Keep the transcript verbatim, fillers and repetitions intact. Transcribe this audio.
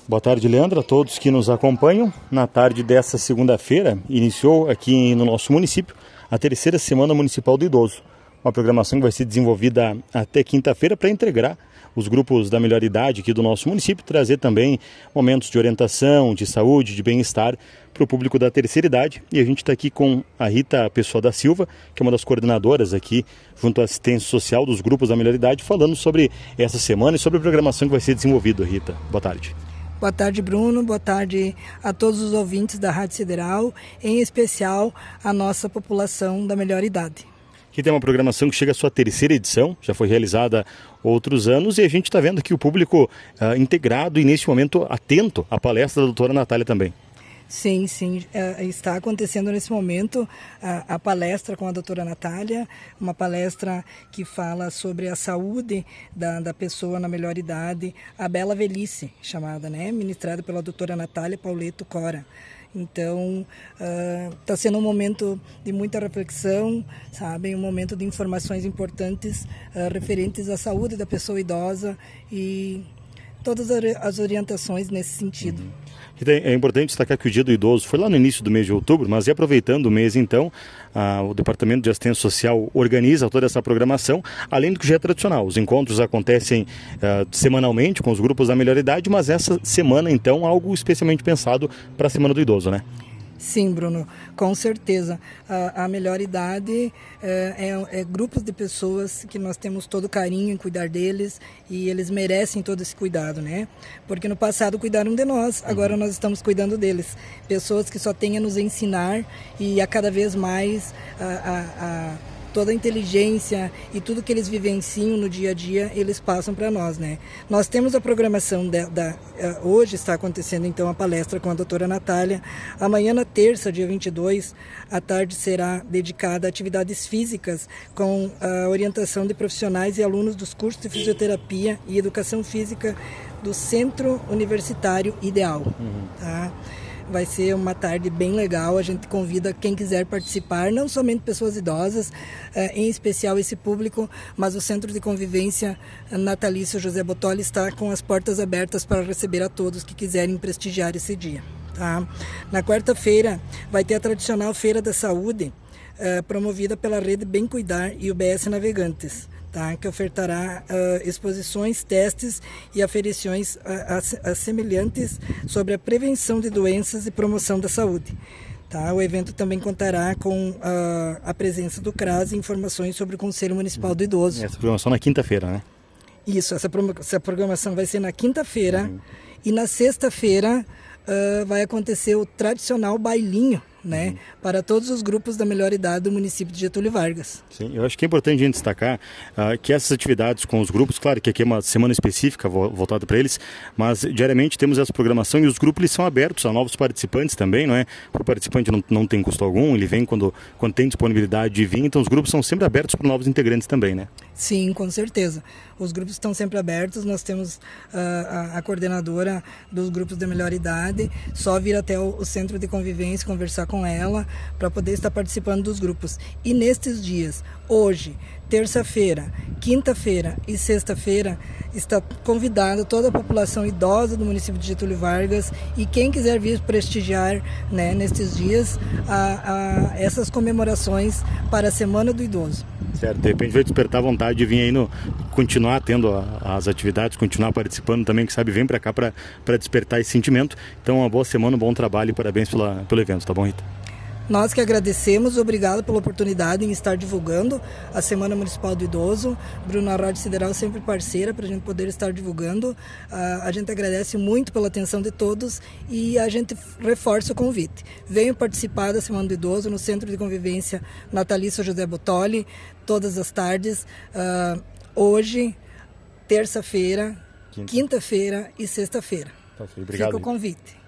Boa tarde, Leandro, a todos que nos acompanham. Na tarde desta segunda-feira, iniciou aqui no nosso município a terceira Semana Municipal do Idoso. Uma programação que vai ser desenvolvida até quinta-feira para integrar os grupos da melhor idade aqui do nosso município, trazer também momentos de orientação, de saúde, de bem-estar para o público da terceira idade. E a gente está aqui com a Rita Pessoa da Silva, que é uma das coordenadoras aqui junto à assistência social dos grupos da melhor idade, falando sobre essa semana e sobre a programação que vai ser desenvolvida. Rita, boa tarde. Boa tarde, Bruno. Boa tarde a todos os ouvintes da Rádio Sideral, em especial a nossa população da melhor idade. Aqui tem uma programação que chega à sua terceira edição, já foi realizada outros anos, e a gente está vendo aqui o público uh, integrado e, neste momento, atento à palestra da doutora Natália também. Sim, sim, está acontecendo nesse momento a, a palestra com a doutora Natália, uma palestra que fala sobre a saúde da, da pessoa na melhor idade, a bela velhice, chamada, né, ministrada pela doutora Natália Pauleto Cora. Então, está uh, sendo um momento de muita reflexão, sabe, um momento de informações importantes uh, referentes à saúde da pessoa idosa e todas as orientações nesse sentido. Uhum. É importante destacar que o Dia do Idoso foi lá no início do mês de outubro, mas e aproveitando o mês então, ah, o Departamento de Assistência Social organiza toda essa programação, além do que já é tradicional. Os encontros acontecem ah, semanalmente com os grupos da melhor idade, mas essa semana então algo especialmente pensado para a Semana do Idoso, né? Sim, Bruno, com certeza. A, a melhor idade é, é, é grupos de pessoas que nós temos todo carinho em cuidar deles e eles merecem todo esse cuidado, né? Porque no passado cuidaram de nós, agora uhum. nós estamos cuidando deles. Pessoas que só têm a nos ensinar e a cada vez mais a, a, a toda a inteligência e tudo que eles vivenciam no dia a dia, eles passam para nós, né? Nós temos a programação da, da... Hoje está acontecendo, então, a palestra com a doutora Natália. Amanhã, na terça, dia vinte e dois, a tarde será dedicada a atividades físicas com a orientação de profissionais e alunos dos cursos de fisioterapia e educação física do Centro Universitário Ideal, uhum. tá? Vai ser uma tarde bem legal, a gente convida quem quiser participar, não somente pessoas idosas, em especial esse público, mas o Centro de Convivência Natalício José Bottoli está com as portas abertas para receber a todos que quiserem prestigiar esse dia. Tá? Na quarta-feira vai ter a tradicional Feira da Saúde, promovida pela Rede Bem Cuidar e o B S Navegantes. Tá, que ofertará uh, exposições, testes e aferições uh, semelhantes sobre a prevenção de doenças e promoção da saúde. Tá, o evento também contará com uh, a presença do CRAS e informações sobre o Conselho Municipal do Idoso. Essa programação na quinta-feira, né? Isso, essa, pro essa programação vai ser na quinta-feira uhum. e na sexta-feira uh, vai acontecer o tradicional bailinho, né, uhum. para todos os grupos da melhor idade do município de Getúlio Vargas. Sim, eu acho que é importante a gente destacar uh, que essas atividades com os grupos, claro que aqui é uma semana específica voltada para eles, mas diariamente temos essa programação e os grupos eles são abertos a novos participantes também, não é? O participante não, não tem custo algum, ele vem quando, quando tem disponibilidade de vir, então os grupos são sempre abertos para novos integrantes também, né? Sim, com certeza. Os grupos estão sempre abertos, nós temos uh, a, a coordenadora dos grupos da melhor idade, só vir até o, o Centro de Convivência, conversar com ela, para poder estar participando dos grupos. E nestes dias, hoje, terça-feira, quinta-feira e sexta-feira, está convidada toda a população idosa do município de Getúlio Vargas e quem quiser vir prestigiar, né, nestes dias a, a essas comemorações para a Semana do Idoso. Certo, de repente vai despertar a vontade de vir aí no, continuar tendo a, as atividades, continuar participando também, que sabe, vem para cá para despertar esse sentimento. Então, uma boa semana, um bom trabalho e parabéns pela, pelo evento, tá bom, Rita? Nós que agradecemos, obrigado pela oportunidade em estar divulgando a Semana Municipal do Idoso. Bruno, a Rádio Sideral sempre parceira para a gente poder estar divulgando. Uh, a gente agradece muito pela atenção de todos e a gente reforça o convite. Venham participar da Semana do Idoso no Centro de Convivência Natalício José Bottoli, todas as tardes, uh, hoje, terça-feira, quinta-feira e sexta-feira. Tá, obrigado. Fica o convite.